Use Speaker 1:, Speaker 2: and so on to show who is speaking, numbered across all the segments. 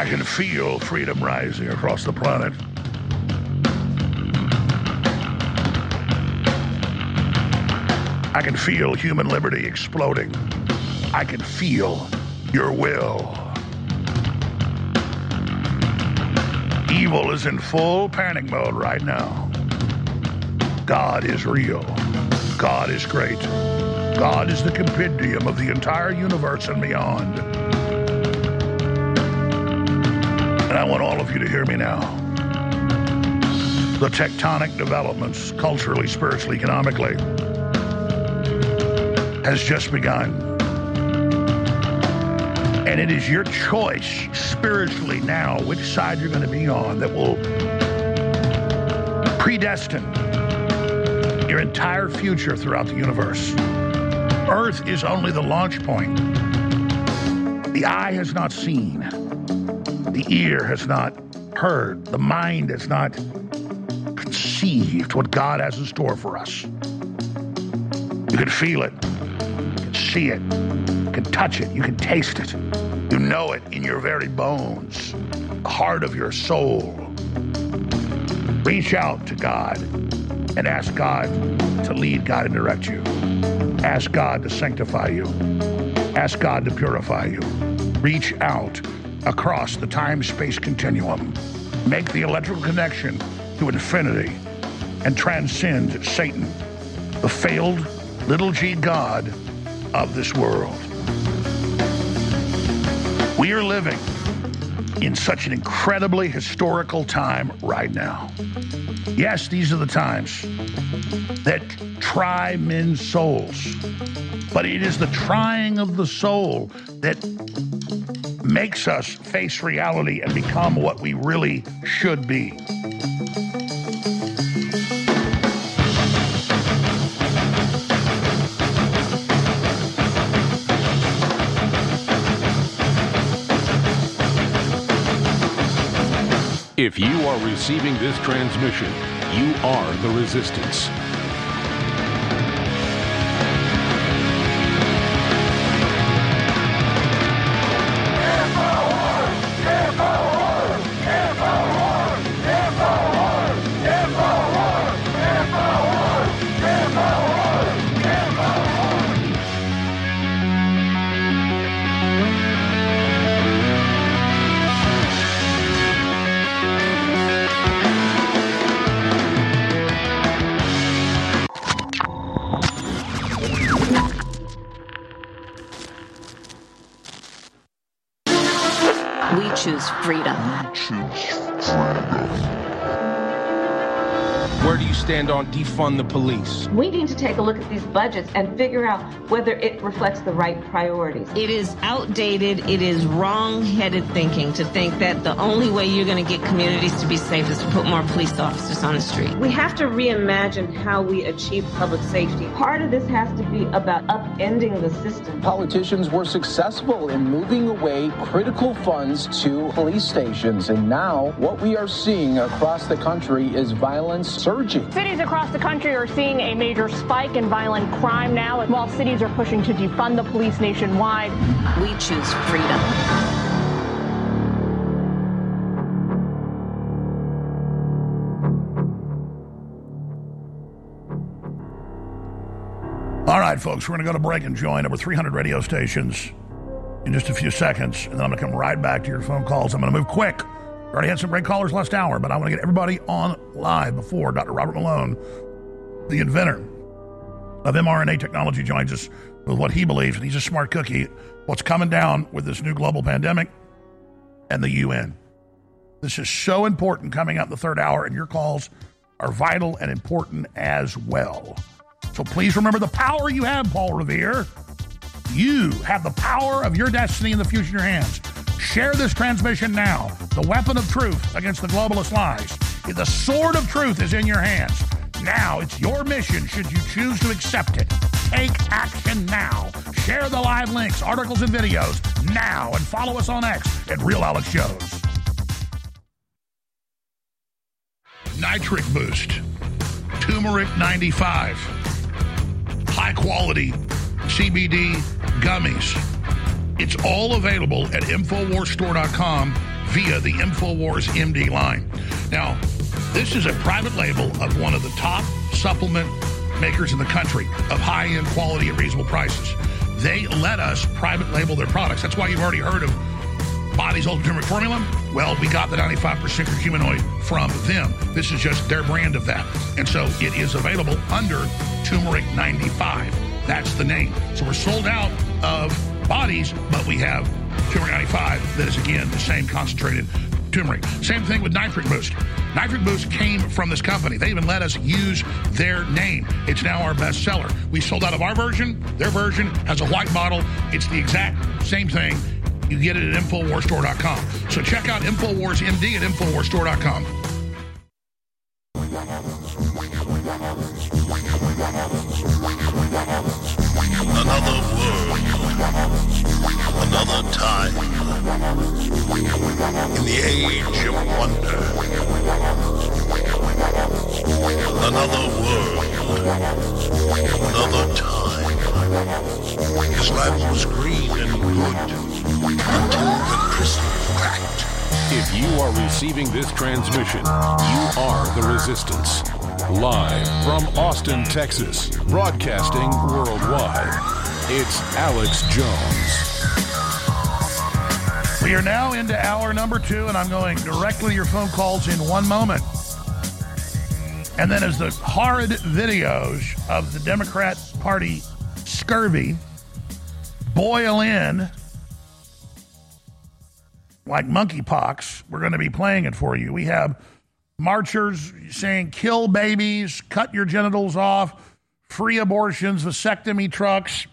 Speaker 1: I can feel freedom rising across the planet. I can feel human liberty exploding. I can feel your will. Evil is in full panic mode right now. God is real. God is great. God is the compendium of the entire universe and beyond. And I want all of you to hear me now. The tectonic developments, culturally, spiritually, economically, has just begun. And it is your choice spiritually now which side you're going to be on that will predestine your entire future throughout the universe. Earth is only the launch point. The eye has not seen. The ear has not heard. The mind has not conceived what God has in store for us. You can feel it. You can see it. You can touch it. You can taste it. You know it in your very bones, the heart of your soul. Reach out to God and ask God to lead, God, and direct you. Ask God to sanctify you. Ask God to purify you. Reach out across the time-space continuum. Make the electrical connection to infinity and transcend Satan, the failed little g god of this world. We are living in such an incredibly historical time right now. Yes, these are the times that try men's souls. But it is the trying of the soul that makes us face reality and become what we really should be.
Speaker 2: If you are receiving this transmission, you are the resistance.
Speaker 3: choose freedom.
Speaker 2: Where do you stand on defund the police?
Speaker 4: We need to take a look at these budgets and figure out whether it reflects the right priorities.
Speaker 5: It is outdated. It is wrong-headed thinking to think that the only way you're going to get communities to be safe is to put more police officers on the street.
Speaker 4: We have to reimagine how we achieve public safety. Part of this has to be about upending the system.
Speaker 6: Politicians were successful in moving away critical funds to police stations, and now what we are seeing across the country is violence surging.
Speaker 7: Cities across the country are seeing a major spike in violent crime now, while cities are pushing to defund the police nationwide.
Speaker 3: We choose freedom.
Speaker 1: All right, folks, we're going to go to break and join over 300 radio stations in just a few seconds, and then I'm going to come right back to your phone calls. I'm going to move quick. Already had some great callers last hour, but I want to get everybody on live before Dr. Robert Malone, the inventor of mRNA technology, joins us with what he believes, and he's a smart cookie, what's coming down with this new global pandemic and the UN. This is so important coming up in the third hour, and your calls are vital and important as well. So please remember the power you have, Paul Revere. You have the power of your destiny and the future in your hands. Share this transmission now. The weapon of truth against the globalist lies. The sword of truth is in your hands. Now it's your mission should you choose to accept it. Take action now. Share the live links, articles, and videos now. And follow us on X at Real Alex Shows. Nitric Boost. Turmeric 95. High quality CBD gummies. It's all available at InfoWarsStore.com via the InfoWars MD line. Now, this is a private label of one of the top supplement makers in the country of high-end quality at reasonable prices. They let us private label their products. That's why you've already heard of Body's Ultimate Turmeric Formula. Well, we got the 95% curcuminoid from them. This is just their brand of that. And so it is available under Turmeric 95. That's the name. So we're sold out of Bodies, but we have Turmeric 95 that is, again, the same concentrated turmeric. Same thing with Nitric Boost. Nitric Boost came from this company. They even let us use their name. It's now our best seller. We sold out of our version. Their version has a white bottle. It's the exact same thing. You get it at InfoWarsStore.com. So check out InfoWars MD at InfoWarsStore.com.
Speaker 8: Another world, another time, in the age of wonder. Another world, another time. His land was green and good until the crystal cracked.
Speaker 2: If you are receiving this transmission, you are the Resistance. Live from Austin, Texas, broadcasting worldwide, it's Alex Jones.
Speaker 1: We are now into hour number 2, and I'm going directly to your phone calls in one moment. And then as the horrid videos of the Democrat Party scurvy boil in like monkeypox, we're going to be playing it for you. We have marchers saying kill babies, cut your genitals off, free abortions, vasectomy trucks.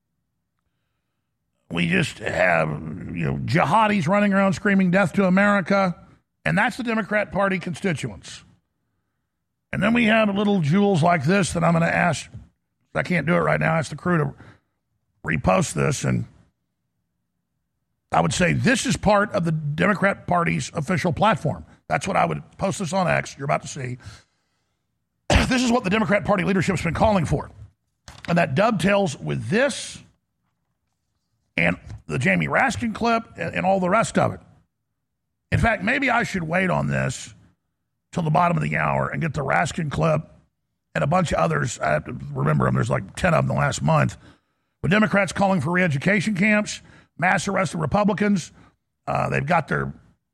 Speaker 1: We just have, jihadis running around screaming death to America. And that's the Democrat Party constituents. And then we have little jewels like this that I'm going to ask. I can't do it right now. Ask the crew to repost this. And I would say this is part of the Democrat Party's official platform. That's what I would post this on X. You're about to see. This is what the Democrat Party leadership has been calling for. And that dovetails with this and the Jamie Raskin clip and all the rest of it. In fact, maybe I should wait on this till the bottom of the hour and get the Raskin clip and a bunch of others. I have to remember them. There's like 10 of them the last month. But Democrats calling for re-education camps, mass arrest of Republicans. They've got their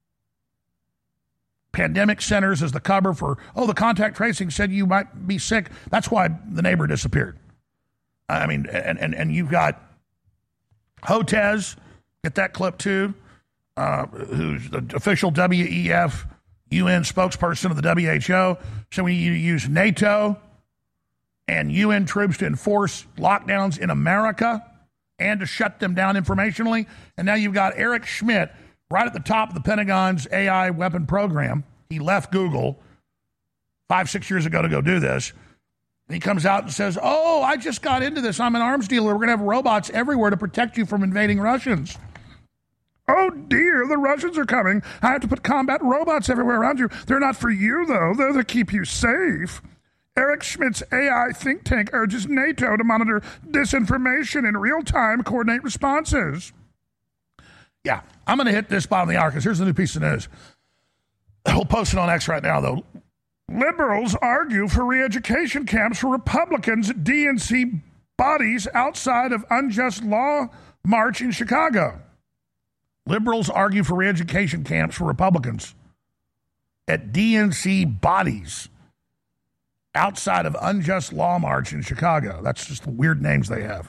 Speaker 1: pandemic centers as the cover for, the contact tracing said you might be sick. That's why the neighbor disappeared. I mean, and you've got Hotez, get that clip too, who's the official WEF UN spokesperson of the WHO. So we need to use NATO and UN troops to enforce lockdowns in America and to shut them down informationally. And now you've got Eric Schmidt right at the top of the Pentagon's AI weapon program. He left Google 5-6 years ago to go do this. And he comes out and says, I just got into this. I'm an arms dealer. We're going to have robots everywhere to protect you from invading Russians. Oh, dear, the Russians are coming. I have to put combat robots everywhere around you. They're not for you, though. They're to keep you safe. Eric Schmidt's AI think tank urges NATO to monitor disinformation in real time, coordinate responses. Yeah, I'm going to hit this bottom of the hour because here's the new piece of news. We'll post it on X right now, though. Liberals argue for re-education camps for Republicans at DNC bodies outside of unjust law march in Chicago. Liberals argue for re-education camps for Republicans at DNC bodies outside of unjust law march in Chicago. That's just the weird names they have.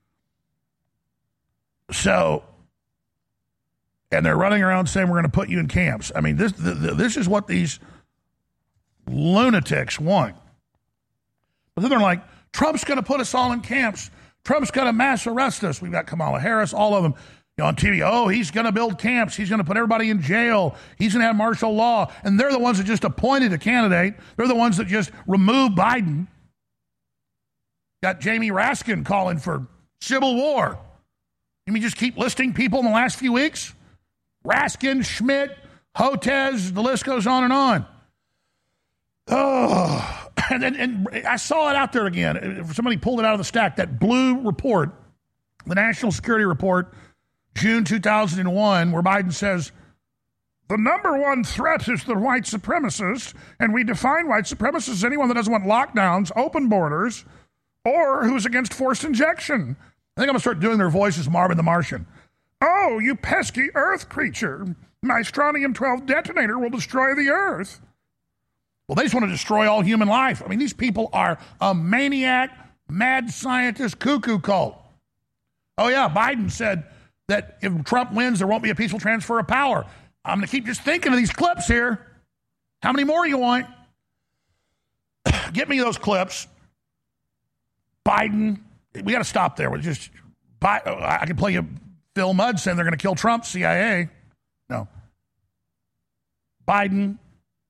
Speaker 1: So, and they're running around saying we're going to put you in camps. I mean, this is what these lunatics want. But then they're like, Trump's going to put us all in camps. Trump's going to mass arrest us. We've got Kamala Harris, all of them on TV. He's going to build camps. He's going to put everybody in jail. He's going to have martial law. And they're the ones that just appointed a candidate. They're the ones that just removed Biden. Got Jamie Raskin calling for civil war. You mean just keep listing people in the last few weeks? Raskin, Schmidt, Hotez, the list goes on and on. And I saw it out there again. Somebody pulled it out of the stack. That blue report, the National Security Report, June 2001, where Biden says The number one threat is the white supremacist, and we define white supremacists as anyone that doesn't want lockdowns, open borders, or who's against forced injection. I think I'm going to start doing their voices, Marvin the Martian. Oh, you pesky Earth creature. My strontium-12 detonator will destroy the Earth. Well, they just want to destroy all human life. I mean, these people are a maniac, mad scientist cuckoo cult. Oh, yeah, Biden said that if Trump wins, there won't be a peaceful transfer of power. I'm going to keep just thinking of these clips here. How many more you want? Get me those clips. Biden, we got to stop there. I can play you Phil Mudd saying they're going to kill Trump, CIA. No. Biden.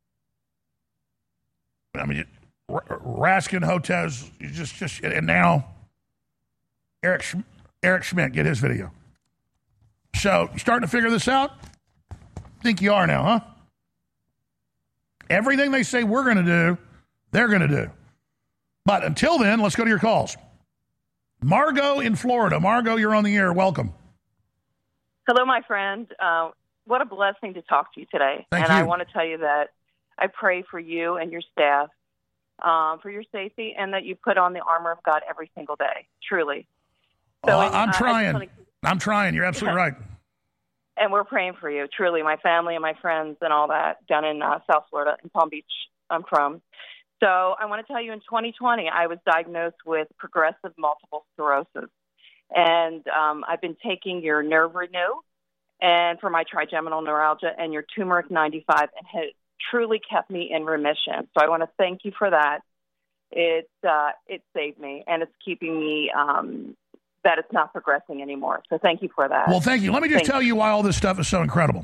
Speaker 1: I mean, Raskin, Hotez, and now Eric Schmidt, get his video. So, you starting to figure this out? Think you are now, huh? Everything they say we're going to do, they're going to do. But until then, let's go to your calls. Margot in Florida. Margot, you're on the air. Welcome.
Speaker 9: Hello, my friend. What a blessing to talk to you today.
Speaker 1: Thank you.
Speaker 9: I want to tell you that I pray for you and your staff, for your safety, and that you put on the armor of God every single day, truly. So
Speaker 1: I'm trying. I'm trying. You're absolutely right.
Speaker 9: And we're praying for you, truly, my family and my friends and all that down in South Florida, in Palm Beach, I'm from. So I want to tell you, in 2020, I was diagnosed with progressive multiple sclerosis. And I've been taking your Nerve Renew and for my trigeminal neuralgia and your Turmeric 95, and has truly kept me in remission. So I want to thank you for that. It saved me, and it's keeping me that it's not progressing anymore. So thank you for that.
Speaker 1: Well, thank you. Let me just tell you why all this stuff is so incredible.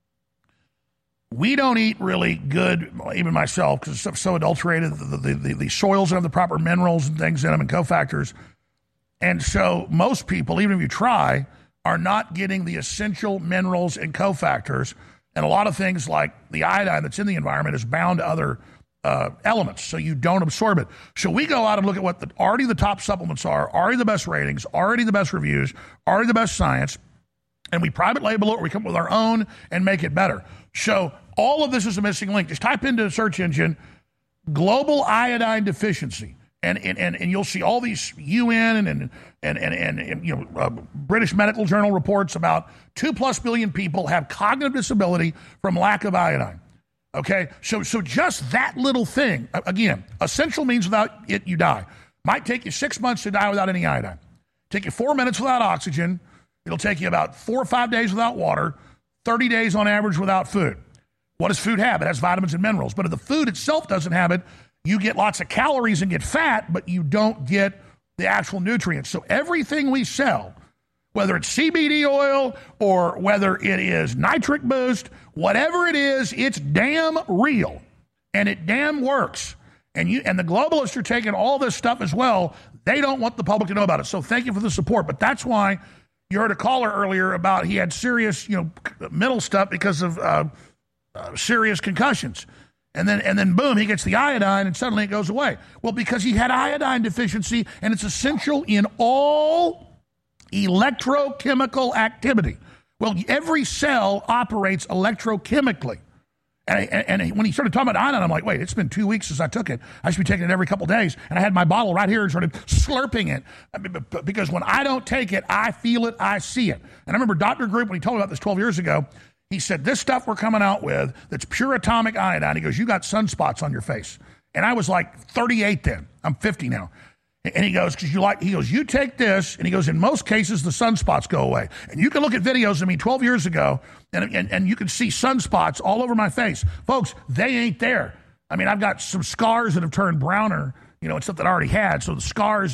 Speaker 1: We don't eat really good, even myself, because stuff's so adulterated. The soils don't have the proper minerals and things in them and cofactors. And so most people, even if you try, are not getting the essential minerals and cofactors. And a lot of things like the iodine that's in the environment is bound to other elements, so you don't absorb it. So we go out and look at what already the top supplements are, already the best ratings, already the best reviews, already the best science, and we private label it, or we come up with our own and make it better. So all of this is a missing link. Just type into the search engine, global iodine deficiency, and you'll see all these UN and British Medical Journal reports about 2+ billion people have cognitive disability from lack of iodine. Okay, so just that little thing, again, essential means without it, you die. Might take you 6 months to die without any iodine. Take you 4 minutes without oxygen. It'll take you about 4 or 5 days without water, 30 days on average without food. What does food have? It has vitamins and minerals. But if the food itself doesn't have it, you get lots of calories and get fat, but you don't get the actual nutrients. So everything we sell, whether it's CBD oil or whether it is nitric boost, whatever it is, it's damn real, and it damn works. And the globalists are taking all this stuff as well. They don't want the public to know about it. So thank you for the support. But that's why you heard a caller earlier about he had serious, mental stuff because of serious concussions. And then boom, he gets the iodine and suddenly it goes away. Well, because he had iodine deficiency, and it's essential in all electrochemical activity. Well, every cell operates electrochemically. And when he started talking about iodine, I'm like, wait, it's been 2 weeks since I took it. I should be taking it every couple of days. And I had my bottle right here and started slurping it. Because when I don't take it, I feel it, I see it. And I remember Dr. Group, when he told me about this 12 years ago, he said, this stuff we're coming out with that's pure atomic iodine, he goes, you got sunspots on your face. And I was like 38 then. I'm 50 now. And he goes, you take this, and he goes, in most cases, the sunspots go away. And you can look at videos of me 12 years ago, and you can see sunspots all over my face. Folks, they ain't there. I mean, I've got some scars that have turned browner, it's stuff that I already had. So the scars,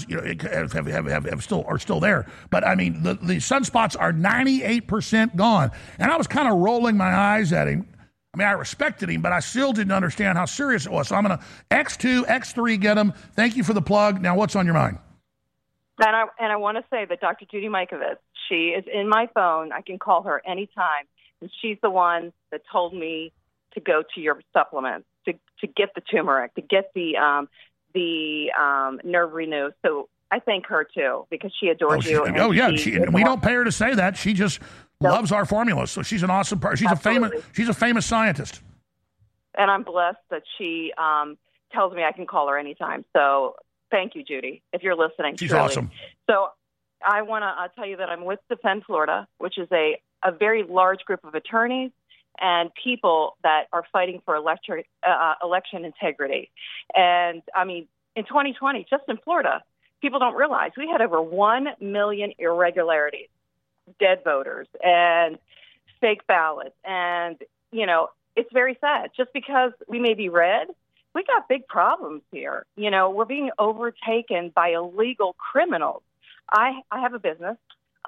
Speaker 1: are still there. But I mean, the sunspots are 98% gone. And I was kind of rolling my eyes at him. I mean, I respected him, but I still didn't understand how serious it was. So I'm going to X2, X3, get him. Thank you for the plug. Now, what's on your mind?
Speaker 9: And I want to say that Dr. Judy Mikovits, she is in my phone. I can call her anytime. And she's the one that told me to go to your supplements, to get the turmeric, to get the Nerve Renew. So I thank her too because she adores you.
Speaker 1: We don't pay her to say that. She just loves our formulas. So she's an awesome person. She's a famous scientist.
Speaker 9: And I'm blessed that she tells me I can call her anytime. So thank you, Judy, if you're listening.
Speaker 1: She's
Speaker 9: truly.
Speaker 1: Awesome.
Speaker 9: So I want to tell you that I'm with Defend Florida, which is a very large group of attorneys and people that are fighting for election integrity. And, I mean, in 2020, just in Florida, people don't realize we had over 1 million irregularities, dead voters, and fake ballots. And, you know, it's very sad. Just because we may be red, we got big problems here. You know, we're being overtaken by illegal criminals. I have a business,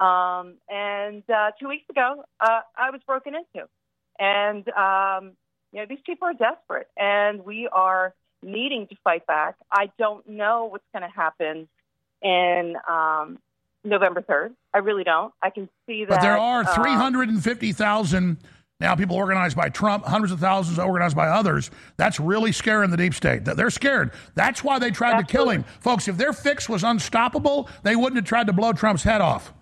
Speaker 9: and 2 weeks ago, I was broken into. And, you know, these people are desperate, and we are needing to fight back. I don't know what's going to happen in November 3rd. I really don't. I can see that.
Speaker 1: But there are 350,000 now people organized by Trump, hundreds of thousands organized by others. That's really scaring the deep state. They're scared. That's why they tried to kill him. Folks, if their fix was unstoppable, they wouldn't have tried to blow Trump's head off.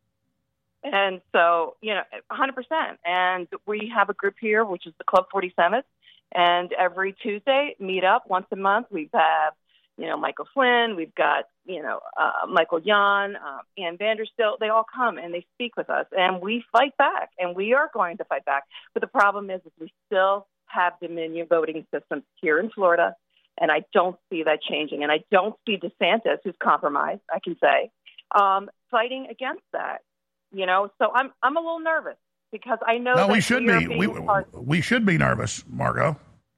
Speaker 9: And so, you know, 100%. And we have a group here, which is the Club 47th. And every Tuesday, meet up once a month. We have, you know, Michael Flynn. We've got, you know, Michael Yon, Ann Vanderstilt. They all come and they speak with us. And we fight back. And we are going to fight back. But the problem is we still have Dominion voting systems here in Florida. And I don't see that changing. And I don't see DeSantis, who's compromised, I can say, fighting against that. You know, so I'm a little nervous because I know that
Speaker 1: we should be. We should be nervous, Margot.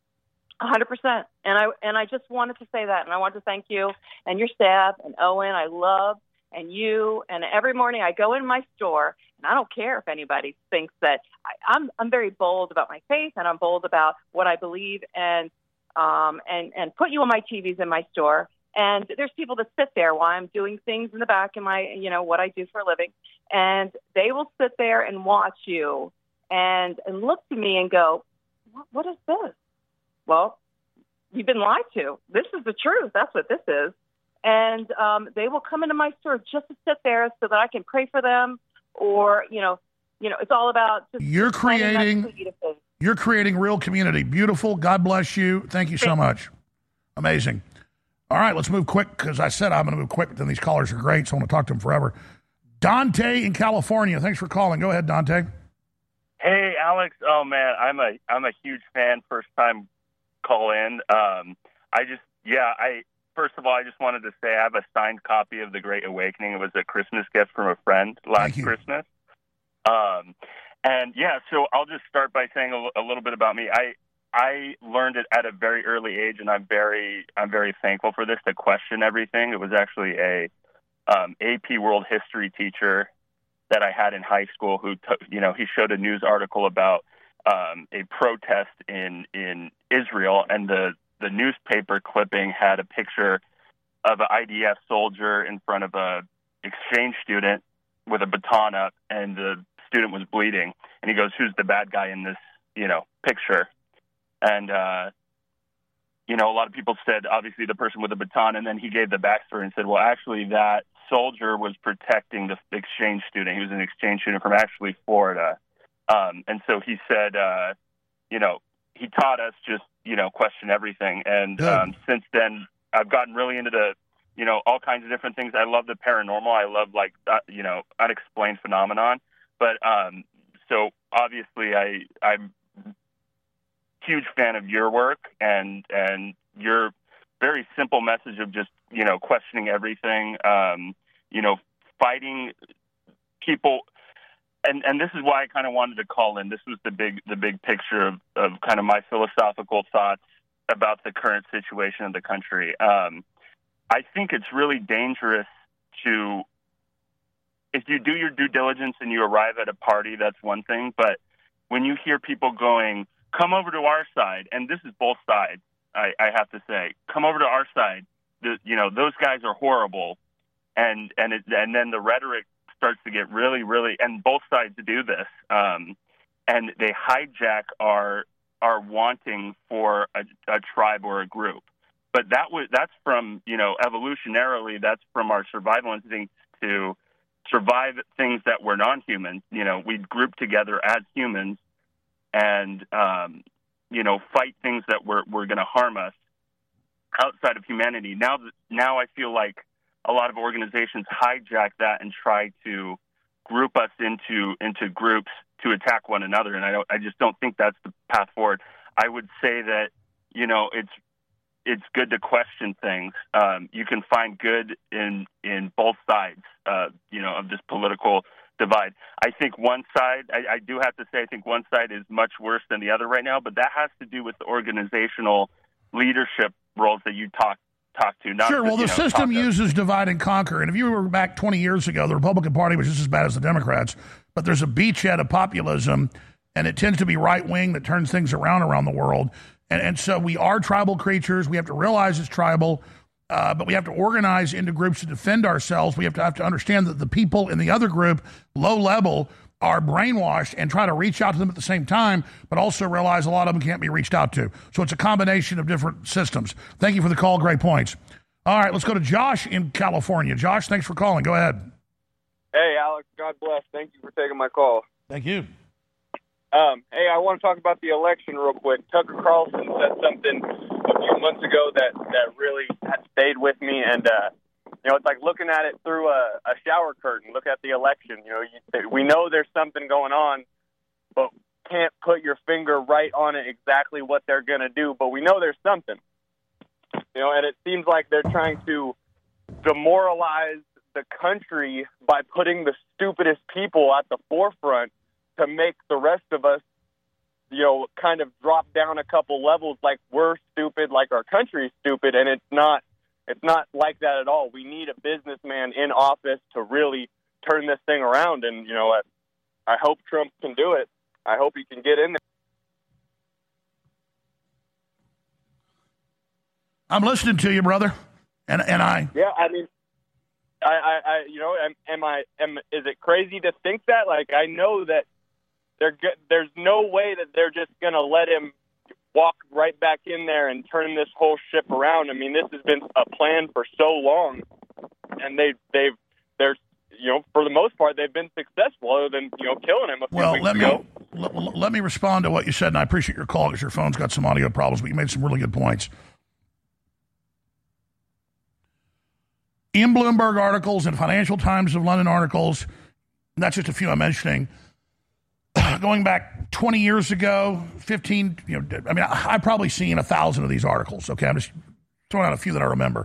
Speaker 9: 100%. And I just wanted to say that, and I want to thank you and your staff and Owen. I love and you. And every morning I go in my store, and I don't care if anybody thinks that I'm very bold about my faith, and I'm bold about what I believe, and put you on my TVs in my store. And there's people that sit there while I'm doing things in the back in my, you know, what I do for a living. And they will sit there and watch you and look to me and go, what is this? Well, you've been lied to. This is the truth. That's what this is. And they will come into my store just to sit there so that I can pray for them, or, you know, it's all about just
Speaker 1: you're creating real community. Beautiful. God bless you. Thank you so much. Amazing. All right, let's move quick because I said I'm going to move quick, but then these callers are great, so I want to talk to them forever. Dante in California. Thanks for calling. Go ahead, Dante.
Speaker 10: Hey, Alex. Oh, man, I'm a huge fan, first-time call-in. First of all, I just wanted to say I have a signed copy of The Great Awakening. It was a Christmas gift from a friend last Christmas. So I'll just start by saying a little bit about me. I learned it at a very early age, and I'm very thankful for this, to question everything. It was actually a AP World History teacher that I had in high school who, he showed a news article about a protest in Israel, and the newspaper clipping had a picture of an IDF soldier in front of a exchange student with a baton up, and the student was bleeding. And he goes, "Who's the bad guy in this, picture?" And, a lot of people said, obviously, the person with the baton, and then he gave the backstory and said, well, actually, that soldier was protecting the exchange student. He was an exchange student from actually Florida. And so he said, he taught us just, question everything. And since then, I've gotten really into all kinds of different things. I love the paranormal. I love, unexplained phenomenon. But so obviously I'm huge fan of your work and your very simple message of just, questioning everything, fighting people. And this is why I kind of wanted to call in. This was the big picture of kind of my philosophical thoughts about the current situation of the country. I think it's really dangerous if you do your due diligence and you arrive at a party, that's one thing. But when you hear people going, come over to our side, and this is both sides, I have to say, come over to our side. Those guys are horrible, and then the rhetoric starts to get really, really, and both sides do this, and they hijack our wanting for a tribe or a group. But that's from, evolutionarily, that's from our survival instincts to survive things that were non-human. We'd group together as humans and, fight things that were going to harm us outside of humanity. Now I feel like a lot of organizations hijack that and try to group us into groups to attack one another, and I just don't think that's the path forward. I would say that it's good to question things. You can find good in both sides, of this political divide. I think one side, I do have to say, I think one side is much worse than the other right now, but that has to do with the organizational leadership roles that you talk to. Not
Speaker 1: sure, well, the system uses divide and conquer, and if you were back 20 years ago, the Republican Party was just as bad as the Democrats, but there's a beachhead of populism, and it tends to be right-wing that turns things around the world. And so we are tribal creatures. We have to realize it's tribal, but we have to organize into groups to defend ourselves. We have to understand that the people in the other group, low level, are brainwashed and try to reach out to them at the same time, but also realize a lot of them can't be reached out to. So it's a combination of different systems. Thank you for the call. Great points. All right, let's go to Josh in California. Josh, thanks for calling. Go ahead.
Speaker 11: Hey, Alex. God bless. Thank you for taking my call.
Speaker 1: Thank you.
Speaker 11: Hey, I want to talk about the election real quick. Tucker Carlson said something a few months ago that really stayed with me, and it's like looking at it through a shower curtain. Look at the election. We know there's something going on, but can't put your finger right on it exactly what they're going to do. But we know there's something. And it seems like they're trying to demoralize the country by putting the stupidest people at the forefront to make the rest of us, kind of drop down a couple levels, like we're stupid, like our country's stupid, and it's not like that at all. We need a businessman in office to really turn this thing around, and I hope Trump can do it. I hope he can get in there.
Speaker 1: I'm listening to you, brother, and I.
Speaker 11: Yeah, I mean, is it crazy to think that? Like, I know that there's no way that they're just going to let him walk right back in there and turn this whole ship around. I mean, this has been a plan for so long, and they're for the most part, they've been successful, other than killing him a few weeks ago.
Speaker 1: Let me respond to what you said, and I appreciate your call because your phone's got some audio problems, but you made some really good points. In Bloomberg articles and Financial Times of London articles, and that's just a few I'm mentioning, going back 20 years ago, 15, I've probably seen 1,000 of these articles, okay? I'm just throwing out a few that I remember.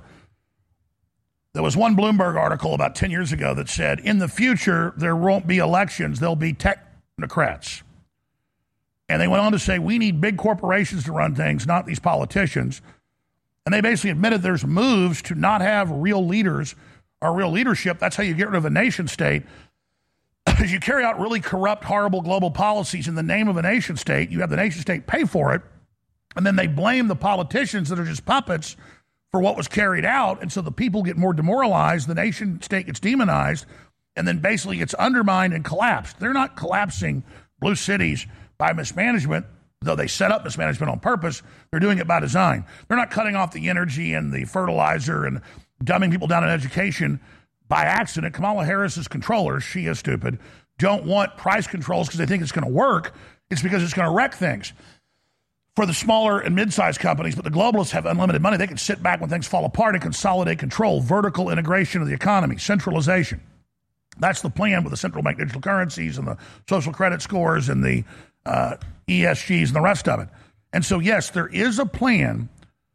Speaker 1: There was one Bloomberg article about 10 years ago that said, in the future, there won't be elections, there'll be technocrats. And they went on to say, we need big corporations to run things, not these politicians. And they basically admitted there's moves to not have real leaders or real leadership. That's how you get rid of a nation state. As you carry out really corrupt, horrible global policies in the name of a nation state, you have the nation state pay for it, and then they blame the politicians that are just puppets for what was carried out, and so the people get more demoralized, the nation state gets demonized, and then basically gets undermined and collapsed. They're not collapsing blue cities by mismanagement, though they set up mismanagement on purpose. They're doing it by design. They're not cutting off the energy and the fertilizer and dumbing people down in education by accident. Kamala Harris's controllers, she is stupid, don't want price controls because they think it's going to work. It's because it's going to wreck things for the smaller and mid-sized companies. But the globalists have unlimited money. They can sit back when things fall apart and consolidate control. Vertical integration of the economy, centralization. That's the plan with the central bank digital currencies and the social credit scores and the ESGs and the rest of it. And so, yes, there is a plan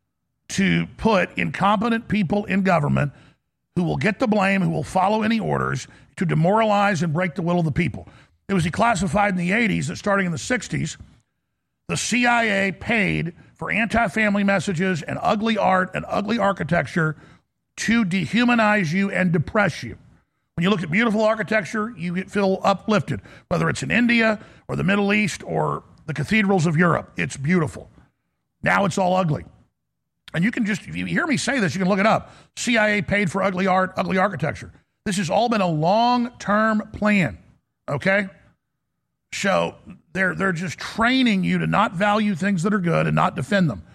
Speaker 1: to put incompetent people in government who will get the blame, who will follow any orders, to demoralize and break the will of the people. It was declassified in the 80s that starting in the 60s, the CIA paid for anti-family messages and ugly art and ugly architecture to dehumanize you and depress you. When you look at beautiful architecture, you feel uplifted, whether it's in India or the Middle East or the cathedrals of Europe. It's beautiful. Now it's all ugly. And you can just, if you hear me say this, you can look it up. CIA paid for ugly art, ugly architecture. This has all been a long-term plan, okay? So they're just training you to not value things that are good and not defend them.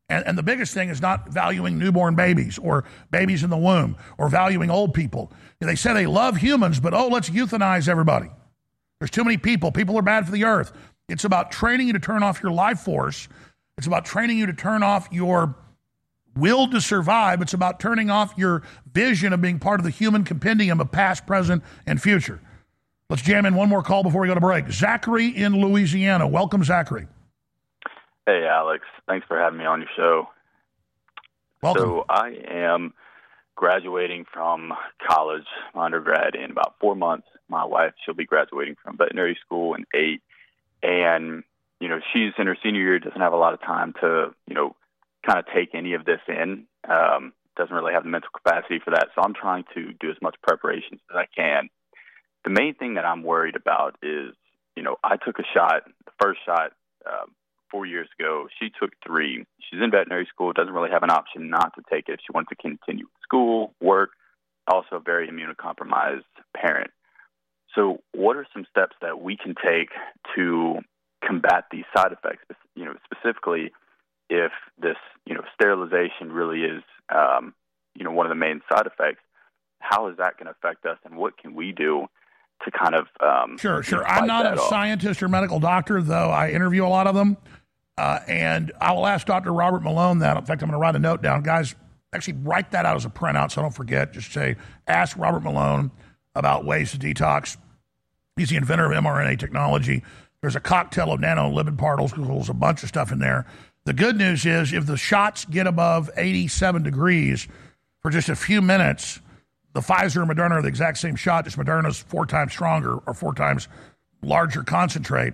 Speaker 1: And the biggest thing is not valuing newborn babies or babies in the womb or valuing old people. They say they love humans, but let's euthanize everybody. There's too many people. People are bad for the earth. It's about training you to turn off your life force. It's about training you to turn off your will to survive. It's about turning off your vision of being part of the human compendium of past, present, and future. Let's jam in one more call before we go to break. Zachary in Louisiana. Welcome, Zachary.
Speaker 12: Hey, Alex. Thanks for having me on your show.
Speaker 1: Welcome.
Speaker 12: So I am graduating from college, my undergrad, in about 4 months. My wife, she'll be graduating from veterinary school in 8. And, she's in her senior year, doesn't have a lot of time to, kind of take any of this in. Doesn't really have the mental capacity for that. So I'm trying to do as much preparation as I can. The main thing that I'm worried about is, I took a shot, the first shot, 4 years ago. She took 3. She's in veterinary school, doesn't really have an option not to take it if she wants to continue school, work, also a very immunocompromised parent. So what are some steps that we can take to combat these side effects, specifically if this, sterilization really is, one of the main side effects? How is that going to affect us, and what can we do to kind of
Speaker 1: Sure. I'm not a scientist or medical doctor, though I interview a lot of them. And I will ask Dr. Robert Malone that. In fact, I'm going to write a note down. Guys, actually write that out as a printout so I don't forget. Just say, ask Robert Malone about ways to detox. He's the inventor of mRNA technology. There's a cocktail of nanolipid particles, a bunch of stuff in there. The good news is if the shots get above 87 degrees for just a few minutes, the Pfizer and Moderna are the exact same shot, just Moderna's 4 times stronger or 4 times larger concentrate.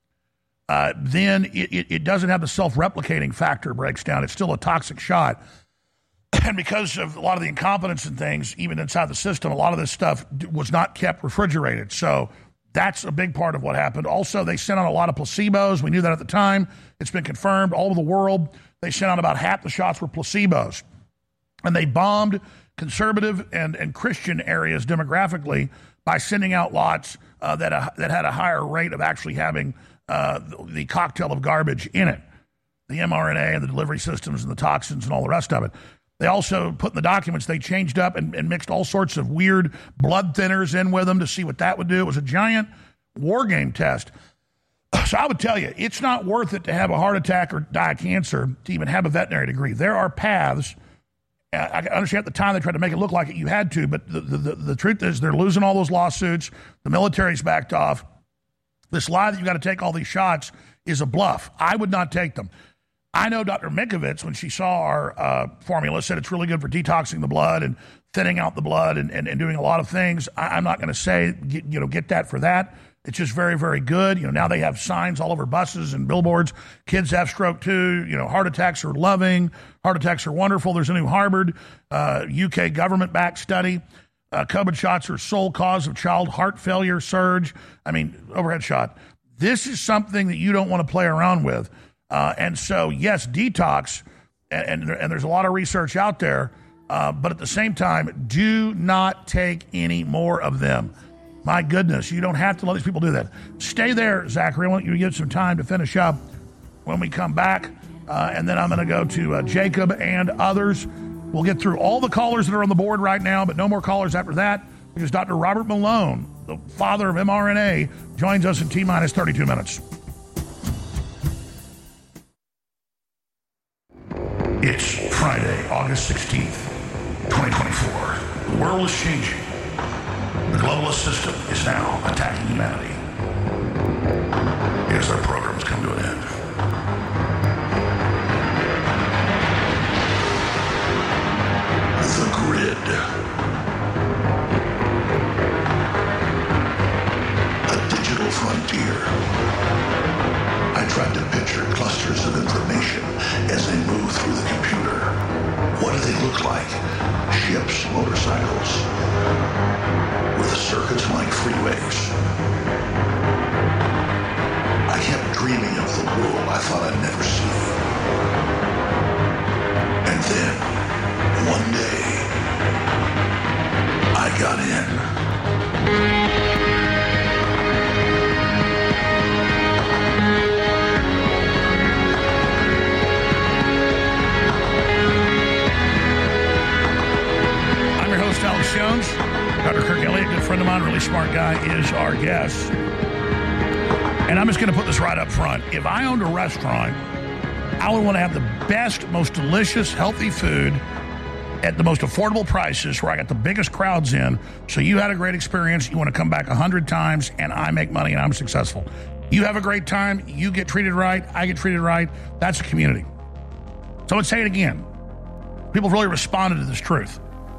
Speaker 1: Then it doesn't have the self-replicating factor breaks down. It's still a toxic shot. And because of a lot of the incompetence and things, even inside the system, a lot of this stuff was not kept refrigerated. So that's a big part of what happened. Also, they sent out a lot of placebos. We knew that at the time. It's been confirmed all over the world. They sent out about half the shots were placebos. And they bombed conservative and Christian areas demographically by sending out lots that had a higher rate of actually having the cocktail of garbage in it, the mRNA and the delivery systems and the toxins and all the rest of it. They also put in the documents, they changed up and mixed all sorts of weird blood thinners in with them to see what that would do. It was a giant war game test. So I would tell you, it's not worth it to have a heart attack or die of cancer to even have a veterinary degree. There are paths. I understand at the time they tried to make it look like you had to, but the truth is they're losing all those lawsuits. The military's backed off. This lie that you got to take all these shots is a bluff. I would not take them. I know Dr. Mikovits, when she saw our formula, said it's really good for detoxing the blood and thinning out the blood and doing a lot of things. I'm not going to say, get that for that. It's just very, very good. Now they have signs all over buses and billboards. Kids have stroke too. Heart attacks are loving. Heart attacks are wonderful. There's a new Harvard, UK government-backed study. COVID shots are sole cause of child heart failure surge. Overhead shot. This is something that you don't want to play around with. And so, yes, detox, and there's a lot of research out there, but at the same time, do not take any more of them. My goodness, you don't have to let these people do that. Stay there, Zachary. I want you to give some time to finish up when we come back, and then I'm going to go to Jacob and others. We'll get through all the callers that are on the board right now, but no more callers after that, because Dr. Robert Malone, the father of mRNA, joins us in T-minus 32 minutes. It's Friday, August 16th, 2024. The world is changing. The globalist system is now attacking humanity. As our programs come to an end. The Grid. A digital frontier. I tried to picture clusters of information as they move through the computer. What do they look like? Ships, motorcycles, with the circuits like freeways. I kept dreaming of the world I thought I'd never see. And then, one day, I got in. Fremont, really smart guy, is our guest. And I'm just going to put this right up front. If I owned a restaurant, I would want to have the best, most delicious, healthy food at the most affordable prices where I got the biggest crowds in. So you had a great experience. You want to come back 100 times, and I make money, and I'm successful. You have a great time. You get treated right. I get treated right. That's a community. So let's say it again. People have really responded to this truth.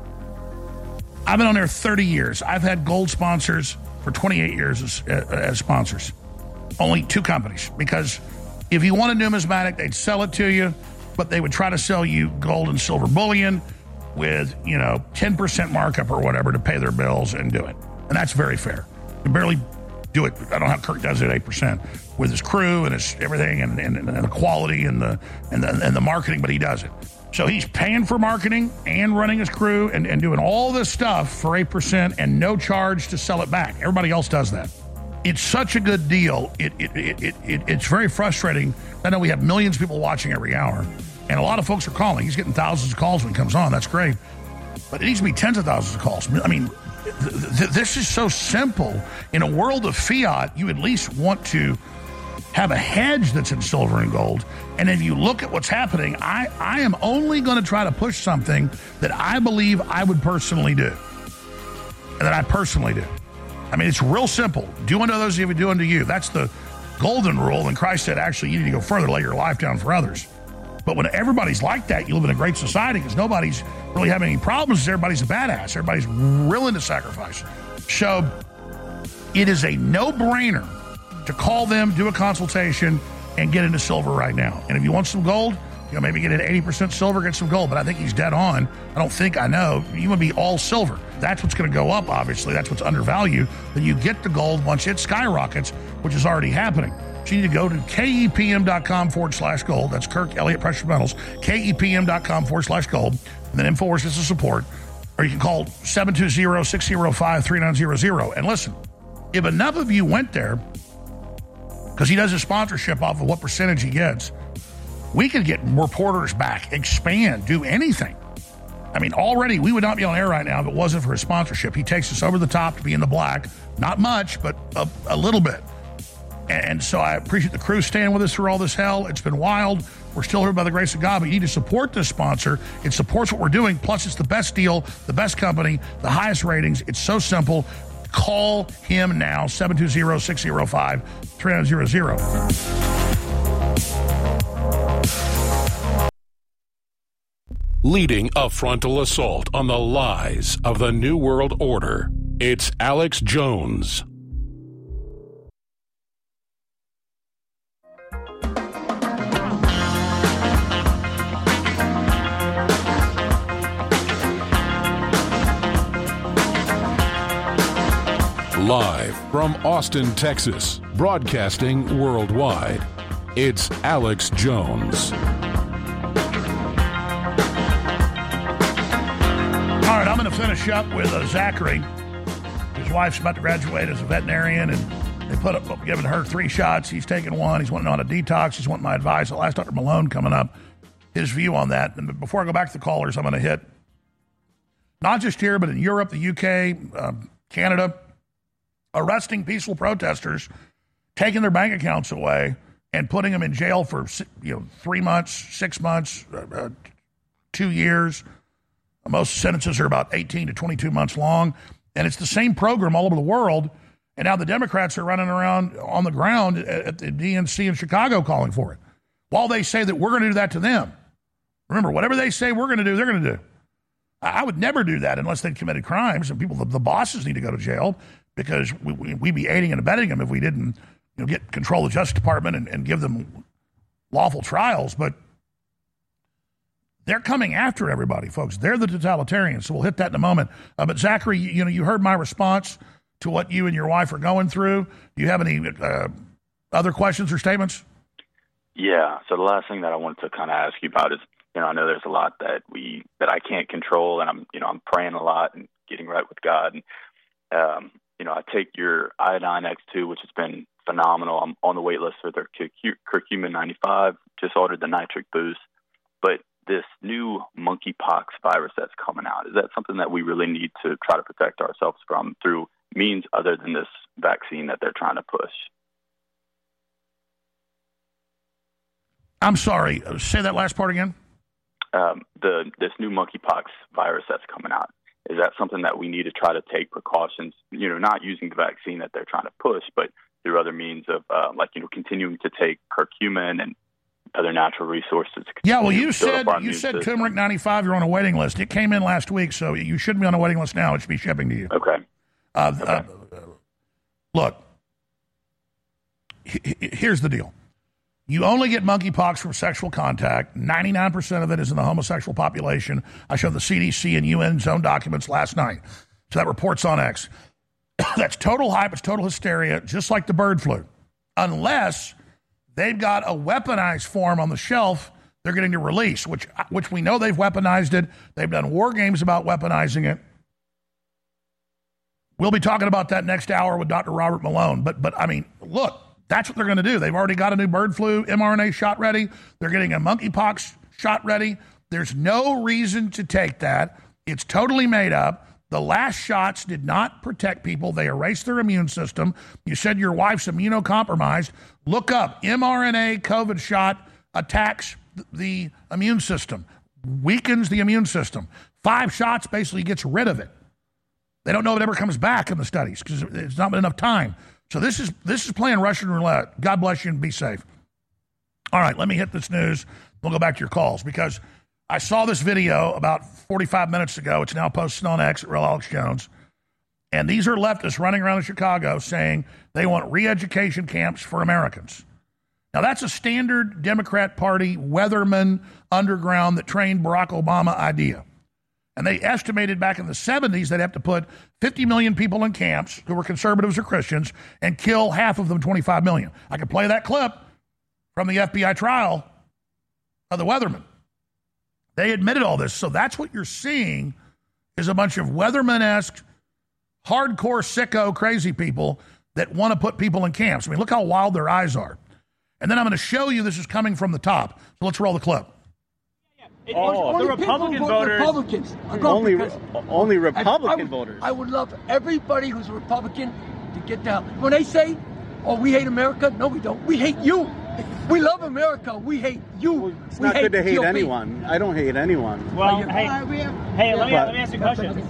Speaker 1: I've been on there 30 years. I've had gold sponsors for 28 years as sponsors. Only 2 companies. Because if you want a numismatic, they'd sell it to you, but they would try to sell you gold and silver bullion with, 10% markup or whatever to pay their bills and do it. And that's very fair. You barely do it. I don't know how Kirk does it at 8% with his crew and his everything and the quality and the marketing, but he does it. So he's paying for marketing and running his crew and doing all this stuff for 8% and no charge to sell it back. Everybody else does that. It's such a good deal. It's very frustrating. I know we have millions of people watching every hour, and a lot of folks are calling. He's getting thousands of calls when he comes on. That's great. But it needs to be tens of thousands of calls. I mean, this is so simple. In a world of fiat, you at least want to have a hedge that's in silver and gold. And if you look at what's happening, I am only going to try to push something that I believe I would personally do. And that I personally do. I mean, it's real simple. Do unto others as you would do unto you. That's the golden rule. And Christ said, actually, you need to go further, lay your life down for others. But when everybody's like that, you live in a great society because nobody's really having any problems. Everybody's a badass. Everybody's willing to sacrifice. So it is a no-brainer to call them, do a consultation, and get into silver right now. And if you want some gold, maybe get an 80% silver, get some gold. But I think he's dead on. I know. You want to be all silver. That's what's going to go up, obviously. That's what's undervalued. Then you get the gold once it skyrockets, which is already happening. So you need to go to KEPM.com/gold. That's Kirk Elliott Precious Metals. KEPM.com/gold. And then InfoWars is the support. Or you can call 720-605-3900. And listen, if enough of you went there, because he does his sponsorship off of what percentage he gets, we could get reporters back, expand, do anything. I mean, already we would not be on air right now if it wasn't for his sponsorship. He takes us over the top to be in the black. Not much, but a little bit. And so I appreciate the crew staying with us through all this hell. It's been wild. We're still here by the grace of God, but you need to support this sponsor. It supports what we're doing. Plus, it's the best deal, the best company, the highest ratings. It's so simple. Call him now, 720-605-3900.
Speaker 2: Leading a frontal assault on the lies of the New World Order, it's Alex Jones. Live from Austin, Texas, broadcasting worldwide, it's Alex Jones.
Speaker 1: All right, I'm going to finish up with Zachary. His wife's about to graduate as a veterinarian, and they giving her 3 shots. He's taking 1. He's wanting on a detox. He's wanting my advice. I'll ask Dr. Malone coming up his view on that. And before I go back to the callers, I'm going to hit not just here, but in Europe, the UK, Canada, arresting peaceful protesters, taking their bank accounts away, and putting them in jail for 3 months, 6 months, 2 years. Most sentences are about 18 to 22 months long. And it's the same program all over the world. And now the Democrats are running around on the ground at the DNC in Chicago calling for it. While they say that we're going to do that to them. Remember, whatever they say we're going to do, they're going to do. I would never do that unless they'd committed crimes. And people, the bosses need to go to jail because we'd be aiding and abetting them if we didn't get control of the Justice Department and give them lawful trials. But they're coming after everybody, folks. They're the totalitarians. So we'll hit that in a moment. But Zachary, you heard my response to what you and your wife are going through. Do you have any other questions or statements?
Speaker 12: Yeah. So the last thing that I wanted to kind of ask you about is, I know there's a lot that I can't control, and I'm praying a lot and getting right with God. And I take your Iodine X2, which has been phenomenal. I'm on the wait list for their curcumin 95. Just ordered the nitric boost, but this new monkeypox virus that's coming out, is that something that we really need to try to protect ourselves from through means other than this vaccine that they're trying to push.
Speaker 1: I'm sorry. Say that last part again.
Speaker 12: This new monkeypox virus that's coming out, is that something that we need to try to take precautions, not using the vaccine that they're trying to push, but through other means of continuing to take curcumin and other natural resources.
Speaker 1: Yeah, well, you said Turmeric 95, you're on a waiting list. It came in last week, so you shouldn't be on a waiting list now. It should be shipping to you.
Speaker 12: Okay.
Speaker 1: Look, here's the deal. You only get monkeypox from sexual contact. 99% of it is in the homosexual population. I showed the CDC and UN's own documents last night. So that report's on X. That's total hype. It's total hysteria, just like the bird flu. Unless they've got a weaponized form on the shelf they're getting to release, which we know they've weaponized it. They've done war games about weaponizing it. We'll be talking about that next hour with Dr. Robert Malone. But I mean, look. That's what they're going to do. They've already got a new bird flu mRNA shot ready. They're getting a monkeypox shot ready. There's no reason to take that. It's totally made up. The last shots did not protect people. They erased their immune system. You said your wife's immunocompromised. Look up mRNA COVID shot attacks the immune system, weakens the immune system. 5 shots basically gets rid of it. They don't know if it ever comes back in the studies because it's not been enough time. So this is playing Russian roulette. God bless you and be safe. All right, let me hit this news. We'll go back to your calls because I saw this video about 45 minutes ago. It's now posted on X at Real Alex Jones. And these are leftists running around in Chicago saying they want re-education camps for Americans. Now, that's a standard Democrat Party Weatherman underground that trained Barack Obama idea. And they estimated back in the 70s they'd have to put 50 million people in camps who were conservatives or Christians and kill half of them, 25 million. I could play that clip from the FBI trial of the Weatherman. They admitted all this. So that's what you're seeing is a bunch of Weatherman-esque, hardcore, sicko, crazy people that want to put people in camps. I mean, look how wild their eyes are. And then I'm going to show you this is coming from the top. So let's roll the clip.
Speaker 13: The Republican voters.
Speaker 14: Republicans.
Speaker 13: Only Republican voters.
Speaker 14: I would love everybody who's a Republican to get down. When they say, "Oh, we hate America," no, we don't. We hate you. We love America. We hate you.
Speaker 13: Well, it's not good to hate anyone. I don't hate anyone.
Speaker 15: Well, let me ask you a question.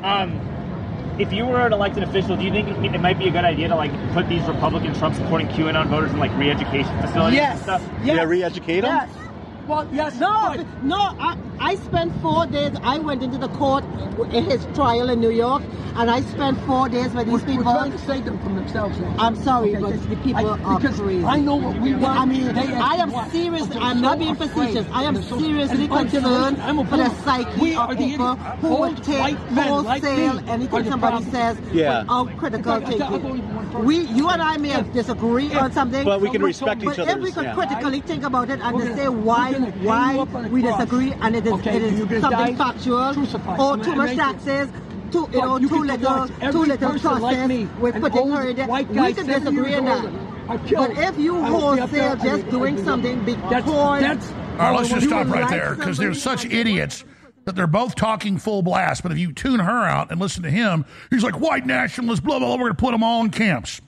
Speaker 15: If you were an elected official, do you think it might be a good idea to put these Republican Trump-supporting QAnon voters in re-education facilities and stuff?
Speaker 13: Yes. Yeah, re-educate them.
Speaker 14: Yes. Well, yes.
Speaker 16: No. I spent 4 days. I went into the court in his trial in New York, and I spent 4 days with these people.
Speaker 14: We're trying to save them from themselves now.
Speaker 16: I'm sorry, but the people are crazy.
Speaker 14: I know what we want.
Speaker 16: I mean, I am serious. I'm not being facetious. I am seriously concerned for the psyche of people who would take wholesale anything somebody says without critical thinking. You and I may disagree on something,
Speaker 13: but we can respect each other.
Speaker 16: But if we could critically think about it and to say why we disagree, and it is something factual, or too much taxes, too little process with putting her in there. We can disagree on that. But if you wholesale just doing something because...
Speaker 1: All right, let's just stop right there, because they're such idiots that they're both talking full blast. But if you tune her out and listen to him, he's like, white nationalists, blah, blah, blah, we're going to put them all in camps.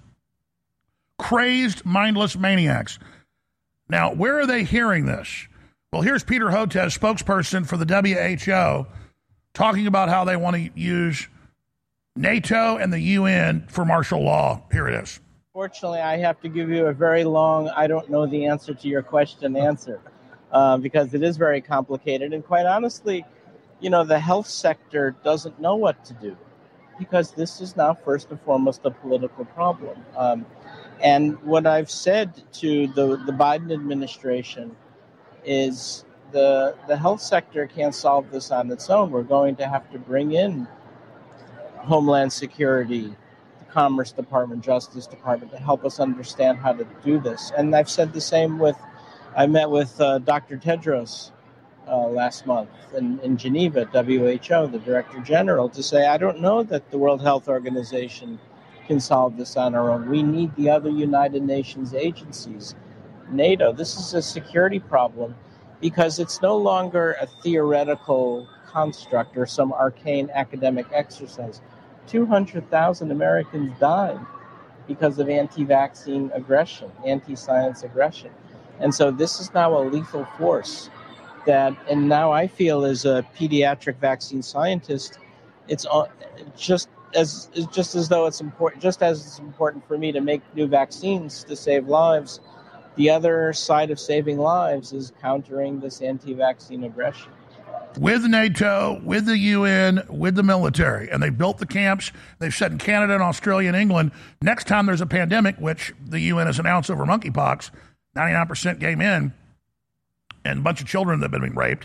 Speaker 1: Crazed, mindless maniacs. Now, where are they hearing this? Well, here's Peter Hotez, spokesperson for the WHO, talking about how they want to use NATO and the UN for martial law. Here it is.
Speaker 17: Fortunately, I have to give you a very long, I don't know the answer to your question answer, because it is very complicated. And quite honestly, the health sector doesn't know what to do, because this is now first and foremost a political problem. And what I've said to the Biden administration is the health sector can't solve this on its own. We're going to have to bring in Homeland Security, the Commerce Department, Justice Department to help us understand how to do this. And I've said the same I met with Dr. Tedros last month in Geneva, WHO, the Director General, to say, I don't know that the World Health Organization can solve this on our own. We need the other United Nations agencies. NATO. This is a security problem because it's no longer a theoretical construct or some arcane academic exercise. 200,000 Americans died because of anti-vaccine aggression, anti-science aggression. And so this is now a lethal force that, and now I feel as a pediatric vaccine scientist, it's just as though it's important, just as it's important for me to make new vaccines to save lives. The other side of saving lives is countering this anti-vaccine aggression.
Speaker 1: With NATO, with the UN, with the military. And they've built the camps. They've said in Canada and Australia and England, next time there's a pandemic, which the UN has announced over monkeypox, 99% gay men and a bunch of children that have been raped,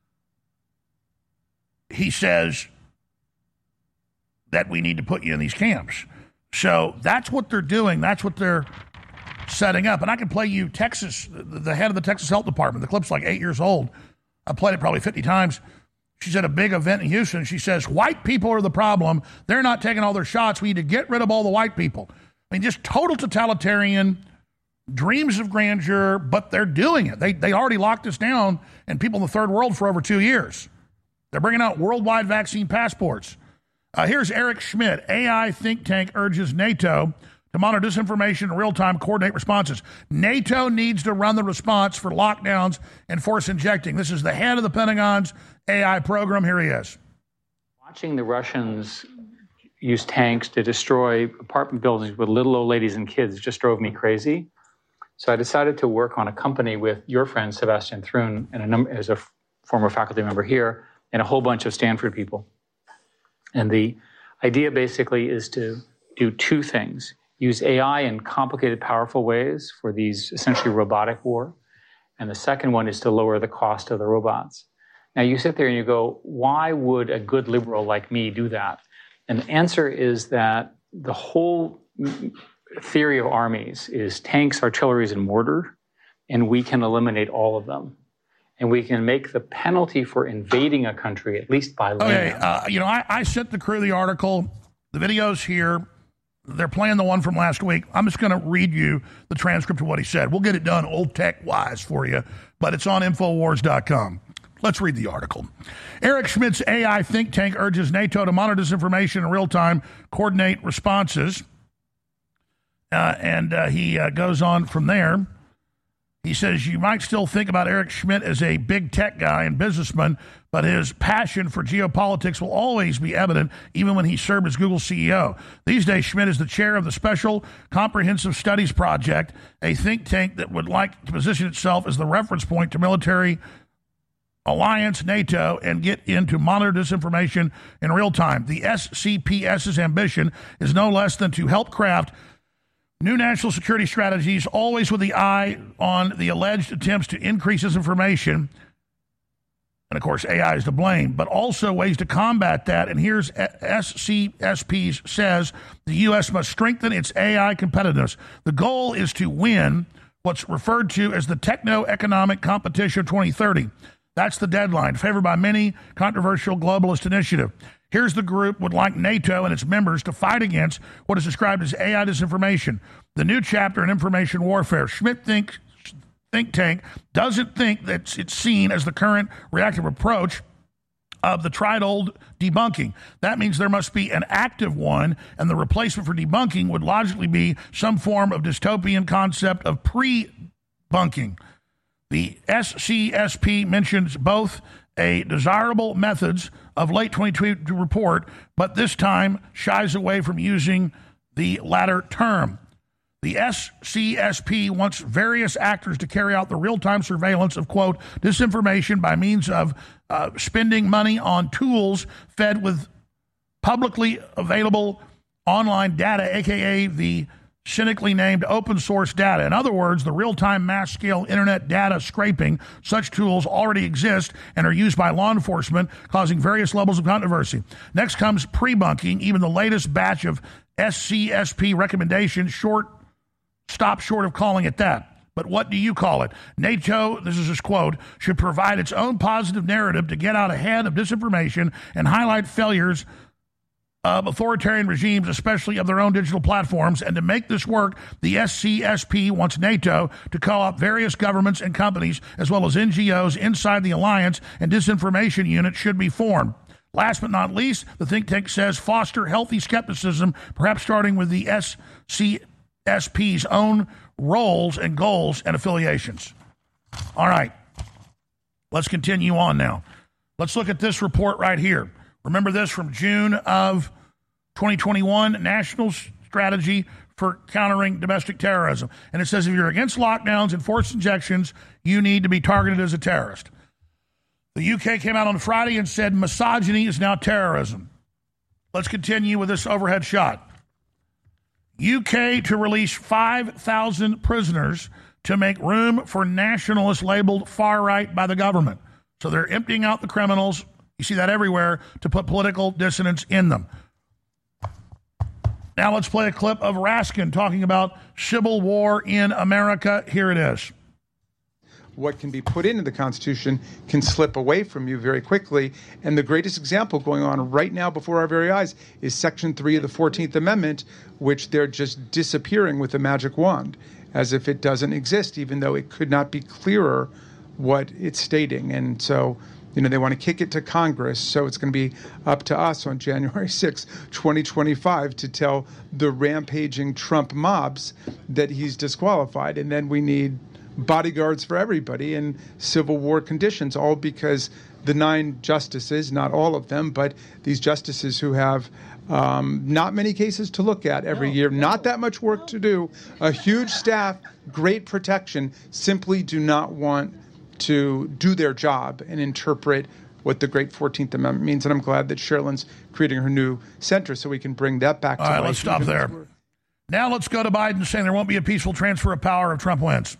Speaker 1: he says that we need to put you in these camps. So that's what they're doing. That's what they're setting up. And I can play you Texas, the head of the Texas Health Department. The clip's like 8 years old. I played it probably 50 times. She's at a big event in Houston. She says, white people are the problem. They're not taking all their shots. We need to get rid of all the white people. I mean, just total totalitarian dreams of grandeur, but they're doing it. They already locked us down and people in the third world for over 2 years. They're bringing out worldwide vaccine passports. Here's Eric Schmidt. AI think tank urges NATO to monitor disinformation in real time, coordinate responses. NATO needs to run the response for lockdowns and force injecting. This is the head of the Pentagon's AI program. Here he is.
Speaker 18: Watching the Russians use tanks to destroy apartment buildings with little old ladies and kids just drove me crazy. So I decided to work on a company with your friend, Sebastian Thrun, and as a former faculty member here, and a whole bunch of Stanford people. And the idea basically is to do two things. Use AI in complicated, powerful ways for these essentially robotic war. And the second one is to lower the cost of the robots. Now you sit there and you go, why would a good liberal like me do that? And the answer is that the whole theory of armies is tanks, artilleries, and mortar, and we can eliminate all of them. And we can make the penalty for invading a country, at least by land.
Speaker 1: Okay, I sent the crew the article. The video's here. They're playing the one from last week. I'm just going to read you the transcript of what he said. We'll get it done old tech-wise for you, but it's on Infowars.com. Let's read the article. Eric Schmidt's AI think tank urges NATO to monitor disinformation in real time, coordinate responses. And he goes on from there. He says, you might still think about Eric Schmidt as a big tech guy and businessman, but his passion for geopolitics will always be evident, even when he served as Google CEO. These days, Schmidt is the chair of the Special Comprehensive Studies Project, a think tank that would like to position itself as the reference point to military alliance, NATO, and get into monitor disinformation in real time. The SCPS's ambition is no less than to help craft new national security strategies, always with the eye on the alleged attempts to increase disinformation. And, of course, AI is to blame, but also ways to combat that. And here's SCSP says the U.S. must strengthen its AI competitiveness. The goal is to win what's referred to as the Techno-Economic Competition 2030. That's the deadline, favored by many controversial globalist initiative. Here's the group would like NATO and its members to fight against what is described as AI disinformation, the new chapter in information warfare. Schmidt think tank doesn't think that it's seen as the current reactive approach of the tried-old debunking. That means there must be an active one, and the replacement for debunking would logically be some form of dystopian concept of pre-bunking. The SCSP mentions both a desirable methods of late 2022 report, but this time shies away from using the latter term. The SCSP wants various actors to carry out the real-time surveillance of, quote, disinformation by means of spending money on tools fed with publicly available online data, a.k.a. the cynically named open source data. In other words, the real-time mass-scale internet data scraping, such tools already exist and are used by law enforcement, causing various levels of controversy. Next comes pre-bunking. Even the latest batch of SCSP recommendations stop short of calling it that. But what do you call it? NATO, this is his quote, should provide its own positive narrative to get out ahead of disinformation and highlight failures of authoritarian regimes, especially of their own digital platforms. And to make this work, the SCSP wants NATO to co-opt various governments and companies, as well as NGOs inside the alliance, and disinformation units should be formed. Last but not least, the think tank says foster healthy skepticism, perhaps starting with the SCSP's own roles and goals and affiliations. All right, let's continue on now. Let's look at this report right here. Remember this from June of 2021, National Strategy for Countering Domestic Terrorism. And it says if you're against lockdowns and forced injections, you need to be targeted as a terrorist. The UK came out on Friday and said misogyny is now terrorism. Let's continue with this overhead shot. UK to release 5,000 prisoners to make room for nationalists labeled far-right by the government. So they're emptying out the criminals, you see that everywhere, to put political dissidents in them. Now let's play a clip of Raskin talking about civil war in America. Here it is.
Speaker 19: What can be put into the Constitution can slip away from you very quickly. And the greatest example going on right now before our very eyes is Section 3 of the 14th Amendment, which they're just disappearing with a magic wand, as if it doesn't exist, even though it could not be clearer what it's stating. And so, they want to kick it to Congress, so it's going to be up to us on January 6, 2025, to tell the rampaging Trump mobs that he's disqualified. And then we need bodyguards for everybody in civil war conditions, all because the 9 justices, not all of them, but these justices who have not many cases to look at every year, not that much work to do, a huge staff, great protection, simply do not want to do their job and interpret what the great 14th Amendment means. And I'm glad that Sherilyn's creating her new center so we can bring that back to life.
Speaker 1: All right, let's stop there. Now let's go to Biden saying there won't be a peaceful transfer of power if Trump wins.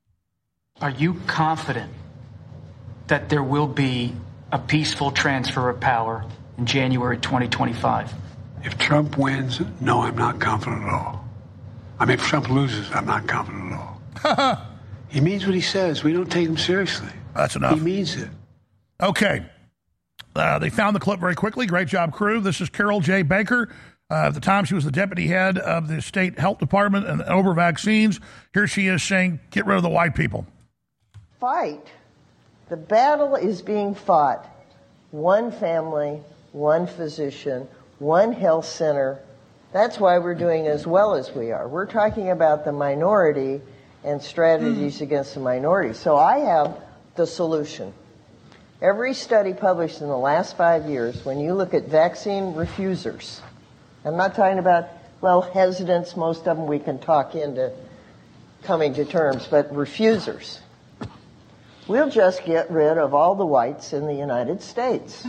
Speaker 20: Are you confident that there will be a peaceful transfer of power in January 2025?
Speaker 21: If Trump wins, no, I'm not confident at all. I mean, if Trump loses, I'm not confident at all. He means what he says. We don't take him seriously.
Speaker 1: That's enough.
Speaker 21: He means it.
Speaker 1: Okay. They found the clip very quickly. Great job, crew. This is Carol J. Baker. At the time, she was the deputy head of the state health department and over vaccines. Here she is saying, get rid of the white people.
Speaker 22: Fight. The battle is being fought. One family, one physician, one health center. That's why we're doing as well as we are. We're talking about the minority and strategies against the minority. So I have the solution. Every study published in the last 5 years, when you look at vaccine refusers, I'm not talking about, hesitants, most of them we can talk into coming to terms, but refusers. We'll just get rid of all the whites in the United States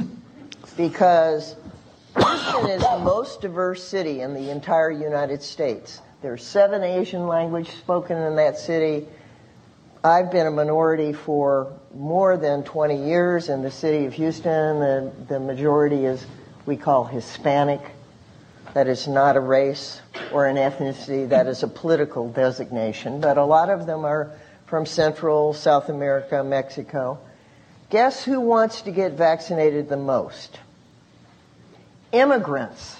Speaker 22: because Houston is the most diverse city in the entire United States. There's 7 Asian languages spoken in that city. I've been a minority for more than 20 years in the city of Houston. The majority is, we call Hispanic. That is not a race or an ethnicity. That is a political designation. But a lot of them are from Central, South America, Mexico. Guess who wants to get vaccinated the most? Immigrants.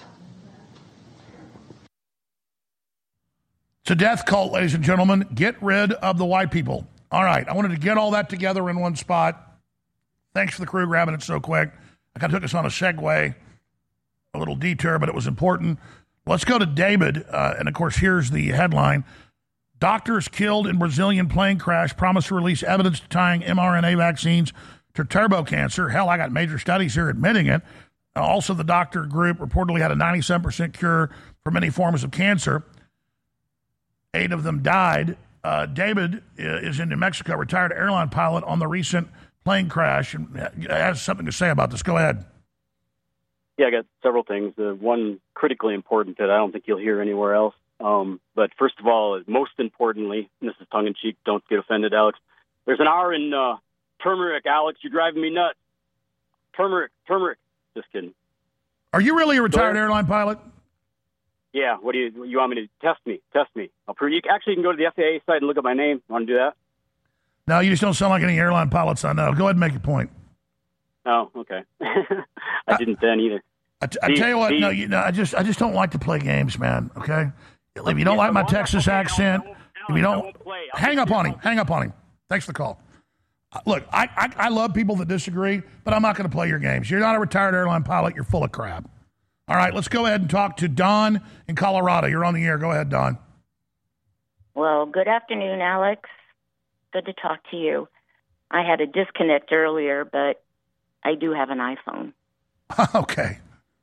Speaker 1: It's a death cult, ladies and gentlemen. Get rid of the white people. All right, I wanted to get all that together in one spot. Thanks for the crew grabbing it so quick. I kind of took us on a segue, a little detour, but it was important. Let's go to David, and of course, here's the headline. Doctors killed in Brazilian plane crash promise to release evidence tying mRNA vaccines to turbo cancer. Hell, I got major studies here admitting it. Also, the doctor group reportedly had a 97% cure for many forms of cancer. 8 of them died. David is in New Mexico, retired airline pilot on the recent plane crash, and has something to say about this. Go ahead.
Speaker 23: Yeah, I got several things. One critically important that I don't think you'll hear anywhere else. But first of all, most importantly, and this is tongue-in-cheek, don't get offended, Alex. There's an R in turmeric, Alex. You're driving me nuts. Turmeric. Just kidding.
Speaker 1: Are you really a retired airline pilot?
Speaker 23: Yeah. What do you want me to test me? I'll prove you. Actually, you can go to the FAA site and look at my name. Want to do that?
Speaker 1: No, you just don't sound like any airline pilots I know. Go ahead and make your point.
Speaker 23: Oh, okay. I didn't then either.
Speaker 1: I tell you what, I just don't like to play games, man. Okay, if you don't like my Texas accent, if you don't, hang up on him. Thanks for the call. Look, I love people that disagree, but I'm not going to play your games. You're not a retired airline pilot. You're full of crap. All right, let's go ahead and talk to Don in Colorado. You're on the air. Go ahead, Don.
Speaker 4: Well, good afternoon, Alex. Good to talk to you. I had a disconnect earlier, but I do have an iPhone.
Speaker 1: Okay.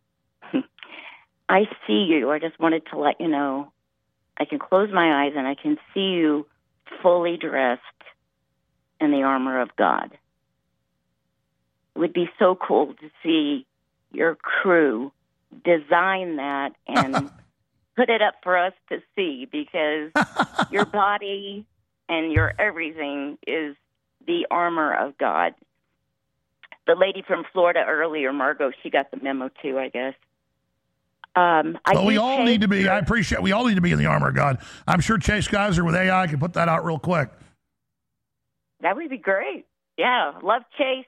Speaker 4: I see you. I just wanted to let you know. I can close my eyes and I can see you fully dressed in the armor of God. It would be so cool to see your crew design that and put it up for us to see, because your body and your everything is the armor of God. The lady from Florida earlier, Margot, she got the memo too, I guess.
Speaker 1: But we all need to be, we all need to be in the armor of God. I'm sure Chase Geiser with AI can put that out real quick.
Speaker 4: That would be great. Yeah. Love Chase.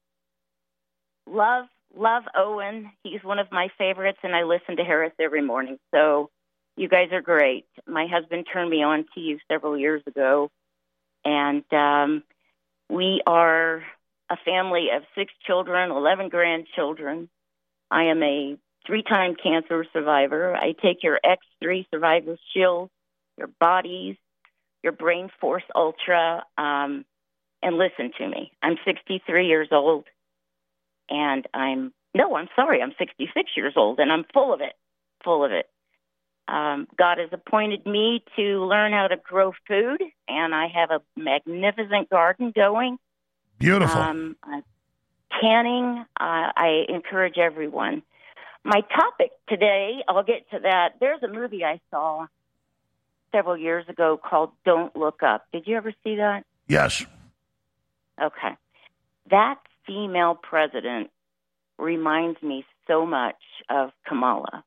Speaker 4: Love Owen. He's one of my favorites, and I listen to Harris every morning. So you guys are great. My husband turned me on to you several years ago, and we are a family of 6 children, 11 grandchildren. I am a 3-time cancer survivor. I take your X3 Survivor Shield, your bodies, your Brain Force Ultra, and listen to me. I'm 63 years old, and I'm 66 years old, and I'm full of it. God has appointed me to learn how to grow food, and I have a magnificent garden going.
Speaker 1: Beautiful.
Speaker 4: Canning, I encourage everyone. My topic today, I'll get to that. There's a movie I saw several years ago called Don't Look Up. Did you ever see that?
Speaker 1: Yes.
Speaker 4: Okay. That female president reminds me so much of Kamala.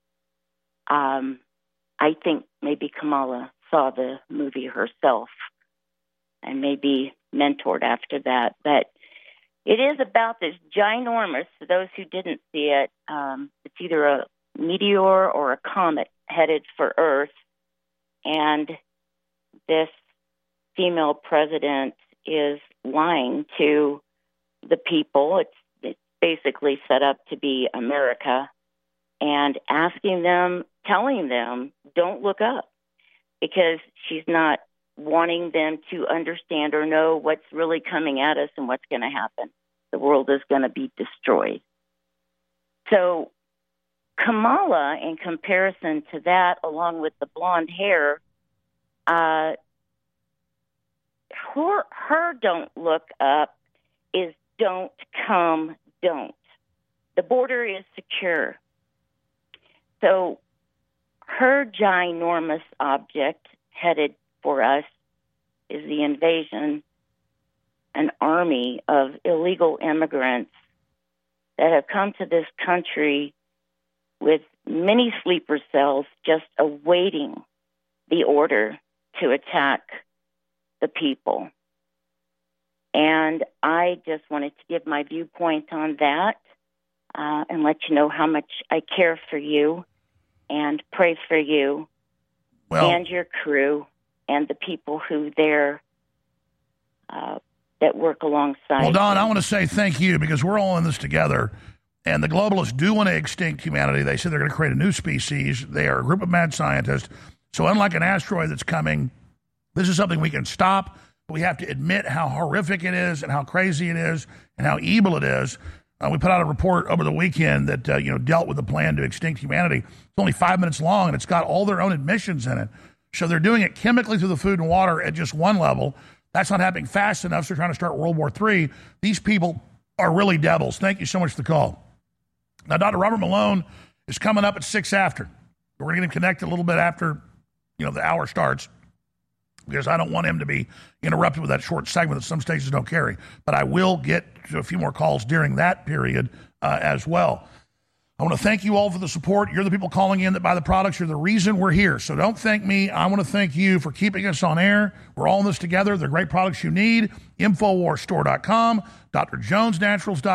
Speaker 4: I think maybe Kamala saw the movie herself and maybe mentored after that. But it is about this ginormous, for those who didn't see it, it's either a meteor or a comet headed for Earth. And this female president is lying to the people. It's basically set up to be America, and asking them, telling them, don't look up, because she's not wanting them to understand or know what's really coming at us and what's going to happen. The world is going to be destroyed. So Kamala, in comparison to that, along with the blonde hair, her don't look up is don't come, don't. The border is secure. So her ginormous object headed for us is the invasion, an army of illegal immigrants that have come to this country with many sleeper cells just awaiting the order to attack the people. And I just wanted to give my viewpoint on that and let you know how much I care for you and pray for you and your crew and the people who there that work alongside.
Speaker 1: Well, Don, I want to say thank you, because we're all in this together. And the globalists do want to extinct humanity. They say they're going to create a new species. They are a group of mad scientists. So unlike an asteroid that's coming, this is something we can stop. But we have to admit how horrific it is and how crazy it is and how evil it is. We put out a report over the weekend that dealt with the plan to extinct humanity. It's only 5 minutes long, and it's got all their own admissions in it. So they're doing it chemically through the food and water at just one level. That's not happening fast enough, so they're trying to start World War III. These people are really devils. Thank you so much for the call. Now, Dr. Robert Malone is coming up at 6 after. We're going to connect a little bit after, the hour starts, because I don't want him to be interrupted with that short segment that some stations don't carry. But I will get to a few more calls during that period as well. I want to thank you all for the support. You're the people calling in that buy the products. You're the reason we're here. So don't thank me. I want to thank you for keeping us on air. We're all in this together. They're great products you need. InfoWarsStore.com,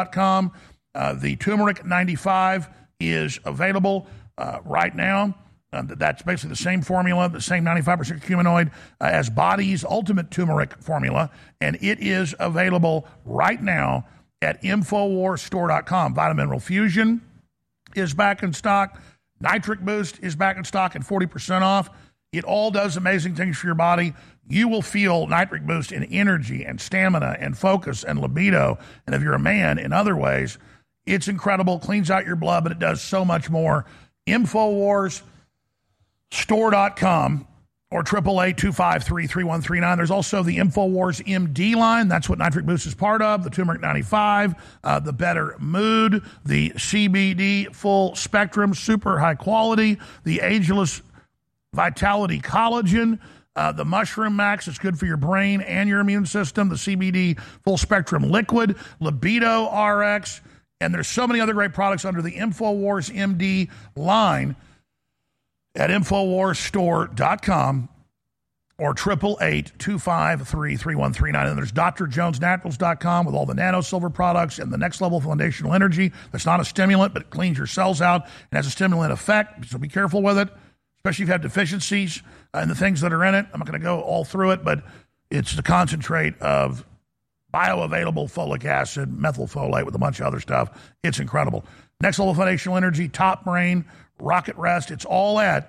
Speaker 1: DrJonesNaturals.com. The Turmeric 95 is available right now. That's basically the same formula, the same 95% curcuminoid as Body's Ultimate Turmeric formula, and it is available right now at InfoWarsStore.com. Vitamin Mineral Fusion is back in stock. Nitric Boost is back in stock and 40% off. It all does amazing things for your body. You will feel Nitric Boost in energy and stamina and focus and libido. And if you're a man, in other ways, it's incredible. Cleans out your blood, but it does so much more. InfoWarsStore.com or 888-253-3139. There's also the InfoWars MD line. That's what Nitric Boost is part of. The Turmeric 95, the Better Mood, the CBD Full Spectrum, super high quality, the Ageless Vitality Collagen, the Mushroom Max, it's good for your brain and your immune system, the CBD Full Spectrum Liquid, Libido RX, and there's so many other great products under the InfoWars MD line at InfoWarsStore.com or 888-253-3139. And there's DrJonesNaturals.com with all the nano silver products and the next level foundational energy. That's not a stimulant, but it cleans your cells out and has a stimulant effect, so be careful with it, especially if you have deficiencies in the things that are in it. I'm not going to go all through it, but it's the concentrate of bioavailable folic acid, methylfolate with a bunch of other stuff. It's incredible. Next level foundational energy, top brain, rocket rest. It's all at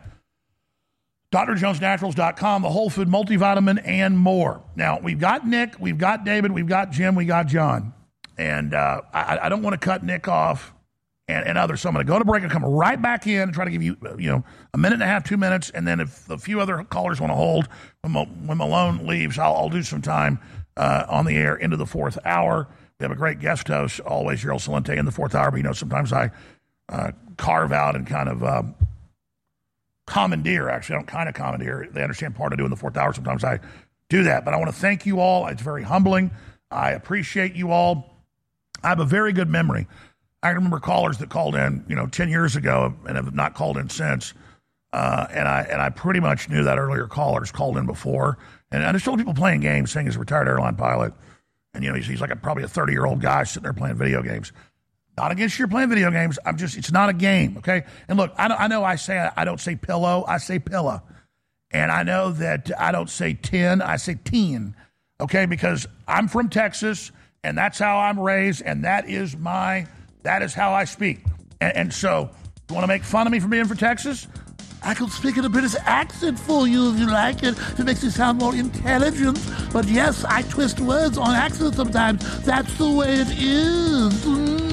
Speaker 1: DrJonesNaturals.com, the whole food multivitamin, and more. Now, we've got Nick, we've got David, we've got Jim, we got John. And I don't want to cut Nick off and others. So I'm going to go to break and come right back in and try to give you, a minute and a half, 2 minutes. And then if a few other callers want to hold, when Malone leaves, I'll do some time on the air into the fourth hour. We have a great guest host, always, Gerald Celente, in the fourth hour. But, sometimes I carve out and kind of commandeer. Actually, I don't kind of commandeer. They understand part of doing the fourth hour. Sometimes I do that. But I want to thank you all. It's very humbling. I appreciate you all. I have a very good memory. I remember callers that called in, 10 years ago and have not called in since. And I pretty much knew that earlier callers called in before. And there's still people playing games, saying he's a retired airline pilot. And, he's like probably a 30-year-old guy sitting there playing video games. Not against you playing video games. It's not a game, okay? And look, I know I don't say pillow, I say pilla. And I know that I don't say 10, I say teen, okay? Because I'm from Texas, and that's how I'm raised, and that is how I speak. And so, you want to make fun of me for being from Texas? I can speak in a British accent for you if you like it. It makes you sound more intelligent. But yes, I twist words on accent sometimes. That's the way it is.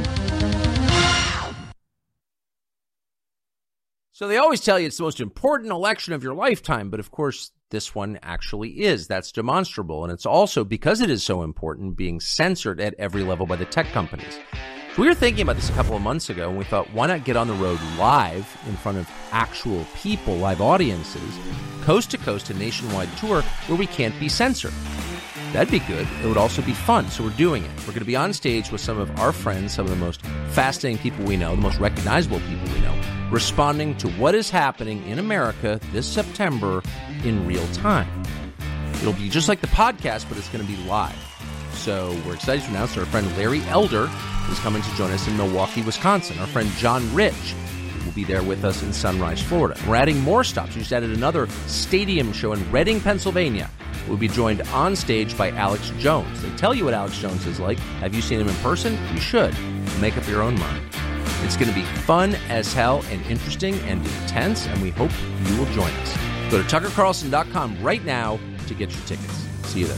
Speaker 5: So they always tell you it's the most important election of your lifetime, but of course this one actually is. That's demonstrable, and it's also, because it is so important, being censored at every level by the tech companies. So we were thinking about this a couple of months ago, and we thought, why not get on the road live in front of actual people, live audiences, coast to coast, a nationwide tour where we can't be censored. That'd be good. It would also be fun, so we're doing it. We're going to be on stage with some of our friends, some of the most fascinating people we know, the most recognizable people we know, responding to what is happening in America this September in real time. It'll be just like the podcast, but it's going to be live. So we're excited to announce that our friend Larry Elder is coming to join us in Milwaukee, Wisconsin. Our friend John Rich will be there with us in Sunrise, Florida. We're adding more stops. We just added another stadium show in Reading, Pennsylvania. We'll be joined on stage by Alex Jones. They tell you what Alex Jones is like. Have you seen him in person? You should. Make up your own mind. It's going to be fun as hell and interesting and intense, and we hope you will join us. Go to TuckerCarlson.com right now to get your tickets. See you there.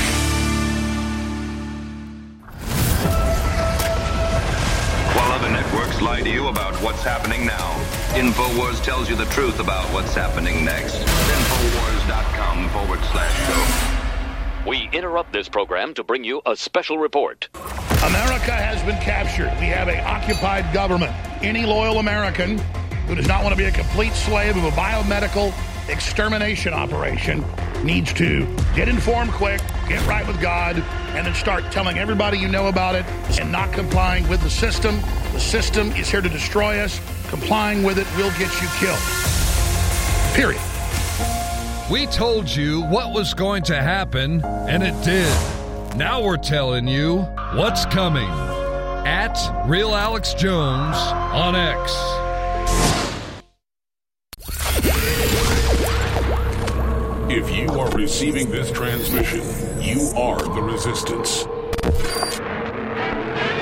Speaker 6: While other networks lie to you about what's happening now, InfoWars tells you the truth about what's happening next. InfoWars.com/go.
Speaker 7: We interrupt this program to bring you a special report.
Speaker 1: America has been captured. We have an occupied government. Any loyal American who does not want to be a complete slave of a biomedical extermination operation needs to get informed quick, get right with God, and then start telling everybody you know about it and not complying with the system. The system is here to destroy us. Complying with it will get you killed. Period.
Speaker 24: We told you what was going to happen, and it did. Now we're telling you what's coming. At Real Alex Jones on X.
Speaker 2: If you are receiving this transmission, you are the resistance.